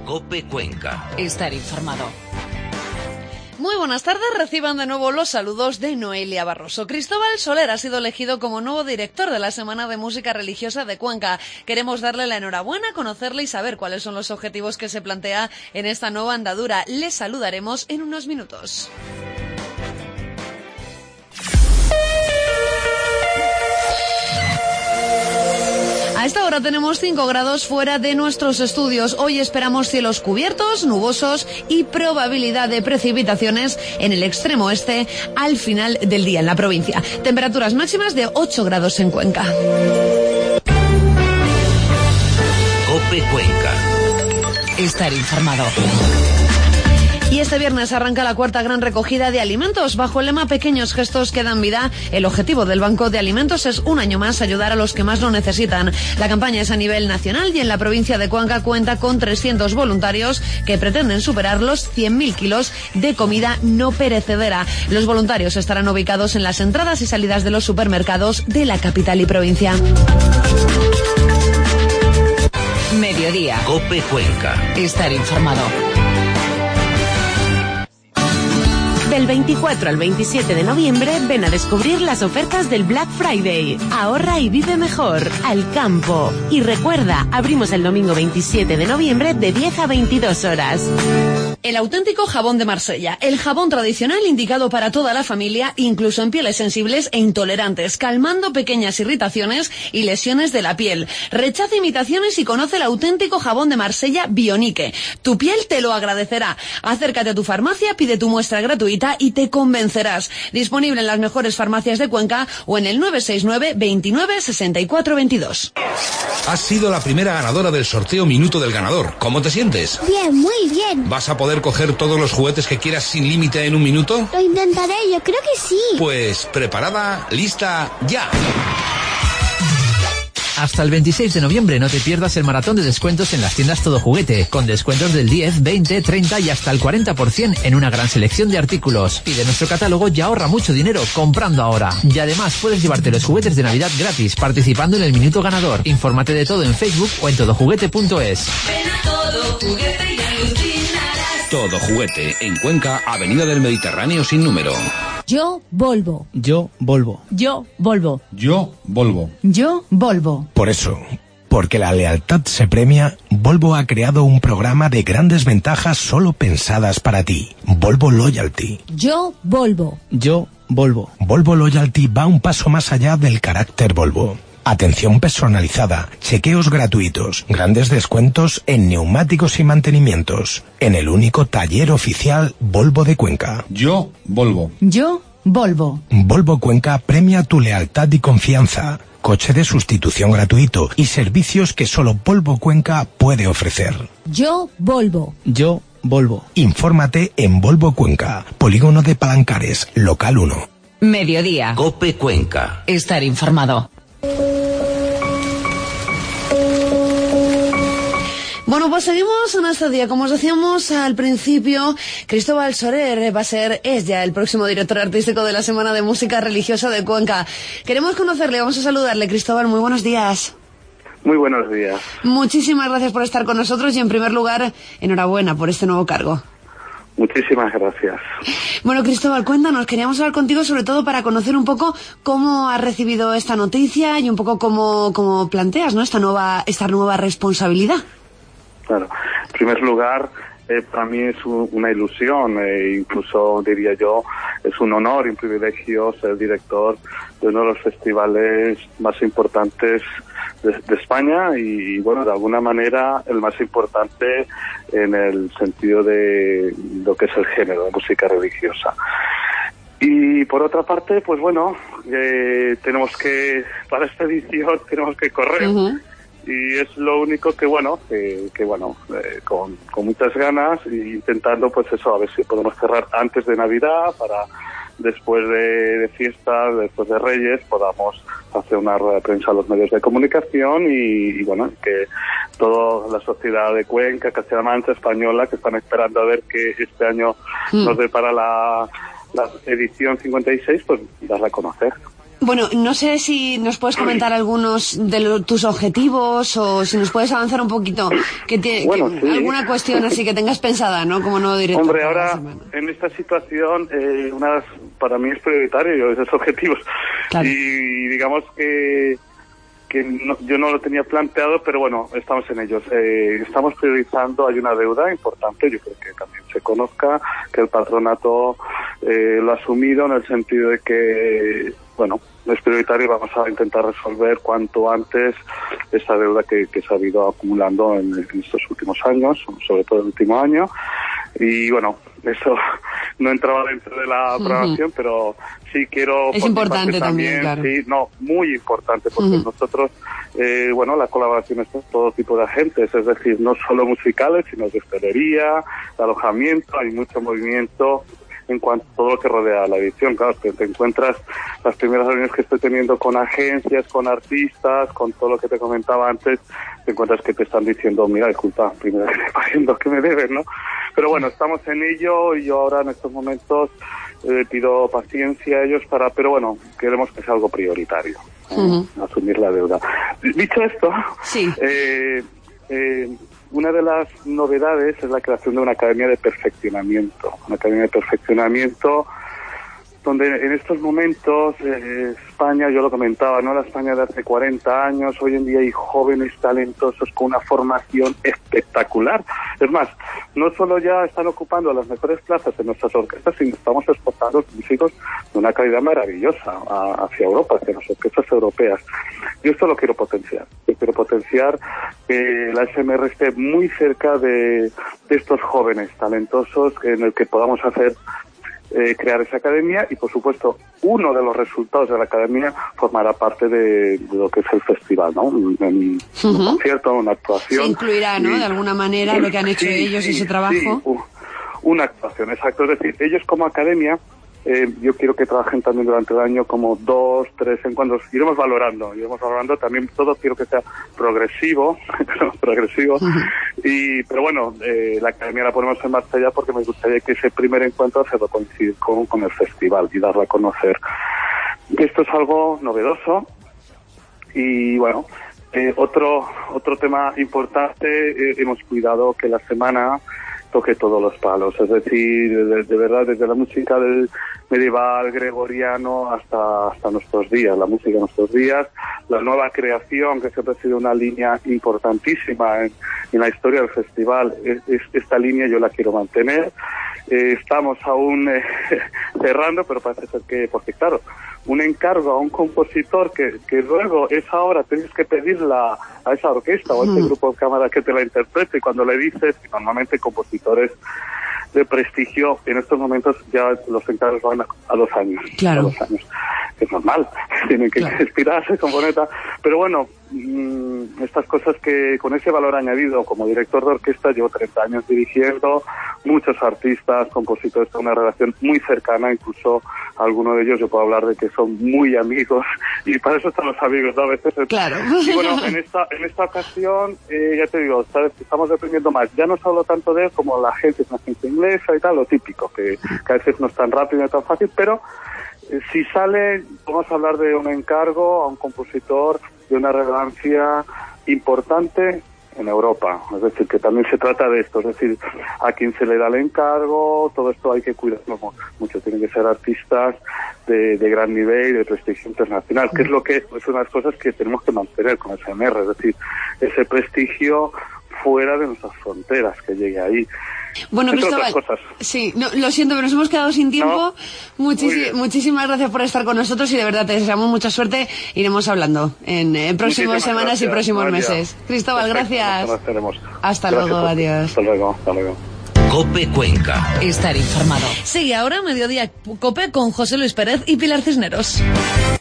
COPE Cuenca. Estar informado. Muy buenas tardes, reciban de nuevo los saludos de Noelia Barroso. Cristóbal Soler ha sido elegido como nuevo director de la Semana de Música Religiosa de Cuenca. Queremos darle la enhorabuena, conocerle y saber cuáles son los objetivos que se plantea en esta nueva andadura. Les saludaremos en unos minutos. A esta hora tenemos 5 grados fuera de nuestros estudios. Hoy esperamos cielos cubiertos, nubosos y probabilidad de precipitaciones en el extremo oeste al final del día en la provincia. Temperaturas máximas de 8 grados en Cuenca. COPE Cuenca. Estar informado. Y este viernes arranca la cuarta gran recogida de alimentos. Bajo el lema Pequeños gestos que dan vida, el objetivo del Banco de Alimentos es un año más ayudar a los que más lo necesitan. La campaña es a nivel nacional y en la provincia de Cuenca cuenta con 300 voluntarios que pretenden superar los 100.000 kilos de comida no perecedera. Los voluntarios estarán ubicados en las entradas y salidas de los supermercados de la capital y provincia. Mediodía. COPE Cuenca. Estar informado. Del 24 al 27 de noviembre ven a descubrir las ofertas del Black Friday. Ahorra y vive mejor. Al campo. Y recuerda, abrimos el domingo 27 de noviembre de 10 a 22 horas. El auténtico jabón de Marsella, el jabón tradicional indicado para toda la familia, incluso en pieles sensibles e intolerantes, calmando pequeñas irritaciones y lesiones de la piel. Rechaza imitaciones y conoce el auténtico jabón de Marsella Bionique. Tu piel te lo agradecerá. Acércate a tu farmacia, pide tu muestra gratuita y te convencerás. Disponible en las mejores farmacias de Cuenca o en el 969 29 64 22. Has sido la primera ganadora del sorteo Minuto del Ganador. ¿Cómo te sientes? Bien, muy bien. ¿Vas a poder coger todos los juguetes que quieras sin límite en un minuto? Lo intentaré, yo creo que sí. Pues preparada, lista, ya. Hasta el 26 de noviembre no te pierdas el maratón de descuentos en las tiendas Todo Juguete, con descuentos del 10, 20, 30 y hasta el 40% en una gran selección de artículos. Pide nuestro catálogo y ahorra mucho dinero comprando ahora. Y además puedes llevarte los juguetes de Navidad gratis participando en el Minuto Ganador. Infórmate de todo en Facebook o en todojuguete.es. Todo Juguete, en Cuenca, Avenida del Mediterráneo sin número. Yo, Volvo. Yo, Volvo. Yo, Volvo. Yo, Volvo. Yo, Volvo. Por eso, porque la lealtad se premia, Volvo ha creado un programa de grandes ventajas solo pensadas para ti. Volvo Loyalty. Yo, Volvo. Yo, Volvo. Volvo Loyalty va un paso más allá del carácter Volvo. Atención personalizada, chequeos gratuitos, grandes descuentos en neumáticos y mantenimientos, en el único taller oficial Volvo de Cuenca. Yo, Volvo. Yo, Volvo. Volvo Cuenca premia tu lealtad y confianza, coche de sustitución gratuito y servicios que solo Volvo Cuenca puede ofrecer. Yo, Volvo. Yo, Volvo. Infórmate en Volvo Cuenca, Polígono de Palancares, local 1. Mediodía. COPE Cuenca. Estar informado. Bueno, pues seguimos en este día. Como os decíamos al principio, Cristóbal Soler es ya el próximo director artístico de la Semana de Música Religiosa de Cuenca. Queremos conocerle, vamos a saludarle. Cristóbal, muy buenos días. Muy buenos días. Muchísimas gracias por estar con nosotros y, en primer lugar, enhorabuena por este nuevo cargo. Muchísimas gracias. Bueno, Cristóbal, cuéntanos, queríamos hablar contigo sobre todo para conocer un poco cómo has recibido esta noticia y un poco cómo planteas, ¿no?, esta nueva responsabilidad. Claro. En primer lugar, para mí es una ilusión, incluso diría yo, es un honor y un privilegio ser director de uno de los festivales más importantes de España y, bueno, de alguna manera el más importante en el sentido de lo que es el género de música religiosa. Y por otra parte, pues bueno, para esta edición tenemos que correr. Uh-huh. Y es lo único que con muchas ganas e intentando, pues eso, a ver si podemos cerrar antes de Navidad para después de fiestas, después de Reyes, podamos hacer una rueda de prensa a los medios de comunicación y bueno, que toda la sociedad de Cuenca, Castilla-La Mancha, española, que están esperando a ver que este año nos depara la edición 56, pues darla a conocer. Bueno, no sé si nos puedes comentar algunos de tus objetivos o si nos puedes avanzar un poquito, sí. Alguna cuestión así que tengas pensada, ¿no? Como nuevo director. Hombre, ahora en esta situación, para mí es prioritario esos objetivos. Claro. Y digamos que yo no lo tenía planteado, pero bueno, estamos en ellos. Estamos priorizando, hay una deuda importante, yo creo que también se conozca, que el patronato lo ha asumido en el sentido de que, bueno, es prioritario y vamos a intentar resolver cuanto antes esa deuda que se ha ido acumulando en estos últimos años, sobre todo el último año. Y bueno, eso no entraba dentro de la programación, pero sí quiero... Es importante también, claro. Sí, no, muy importante, porque nosotros, la colaboración es con todo tipo de agentes, es decir, no solo musicales, sino de hostelería, de alojamiento, hay mucho movimiento en cuanto a todo lo que rodea la edición. Claro, te encuentras las primeras reuniones que estoy teniendo con agencias, con artistas, con todo lo que te comentaba antes, te encuentras que te están diciendo, mira, disculpa, primero que te paguen que me debes, ¿no? Pero bueno, estamos en ello y yo ahora en estos momentos pido paciencia a ellos pero bueno, queremos que sea algo prioritario, asumir la deuda. Dicho esto, sí. Una de las novedades es la creación de una academia de perfeccionamiento. Una academia de perfeccionamiento donde en estos momentos España, yo lo comentaba, ¿no? La España de hace 40 años, hoy en día hay jóvenes talentosos con una formación espectacular. Es más, no solo ya están ocupando las mejores plazas en nuestras orquestas, sino estamos exportando músicos de una calidad maravillosa hacia Europa, hacia las orquestas europeas. Yo esto lo quiero potenciar. Yo quiero potenciar que la SMR esté muy cerca de estos jóvenes talentosos en el que podamos hacer crear esa academia y, por supuesto, uno de los resultados de la academia formará parte de lo que es el festival, ¿no? Un concierto, una actuación. Se incluirá, ¿no? De alguna manera lo que han hecho ellos y ese trabajo. Sí, una actuación, exacto. Es decir, ellos como academia, yo quiero que trabajen también durante el año como 2, 3 encuentros. Iremos valorando también, todo quiero que sea progresivo, pero bueno, la academia la ponemos en marcha ya porque me gustaría que ese primer encuentro se lo coincida con el festival y darlo a conocer. Esto es algo novedoso y bueno, otro tema importante, hemos cuidado que la semana toque todos los palos, es decir, de verdad, desde la música del medieval, gregoriano, hasta nuestros días, la música de nuestros días, la nueva creación, que siempre ha sido una línea importantísima en la historia del festival. Esta línea yo la quiero mantener. Estamos aún cerrando, pero parece ser que, porque claro, un encargo a un compositor que luego esa hora tienes que pedirla a esa orquesta o a ese grupo de cámara que te la interprete, y cuando le dices, normalmente compositores de prestigio, en estos momentos ya los encargos van a 2 años. Claro. A 2 años. Es normal, tienen que inspirarse, componenta, pero bueno, estas cosas que con ese valor añadido, como director de orquesta llevo 30 años dirigiendo, muchos artistas, compositores con una relación muy cercana, incluso algunos de ellos yo puedo hablar de que son muy amigos, y para eso están los amigos, ¿no? A veces claro. Y bueno, en esta ocasión, ya te digo, estamos dependiendo más, ya no solo tanto de él como la gente, es una agencia inglesa y tal, lo típico, que a veces no es tan rápido y tan fácil, pero si sale, vamos a hablar de un encargo a un compositor de una relevancia importante en Europa. Es decir, que también se trata de esto. Es decir, a quien se le da el encargo, todo esto hay que cuidarlo mucho. Tienen que ser artistas de gran nivel, de prestigio internacional, que es lo que es una de las cosas que tenemos que mantener con SMR. Es decir, ese prestigio fuera de nuestras fronteras, que llegue ahí. Bueno, Cristóbal, sí, no, lo siento, pero nos hemos quedado sin tiempo. Muchísimas gracias por estar con nosotros y de verdad te deseamos mucha suerte. Iremos hablando en próximas semanas y próximos meses. Cristóbal, gracias. Hasta luego, adiós. Hasta luego. COPE Cuenca. Estar informado. Sí, ahora Mediodía COPE con José Luis Pérez y Pilar Cisneros.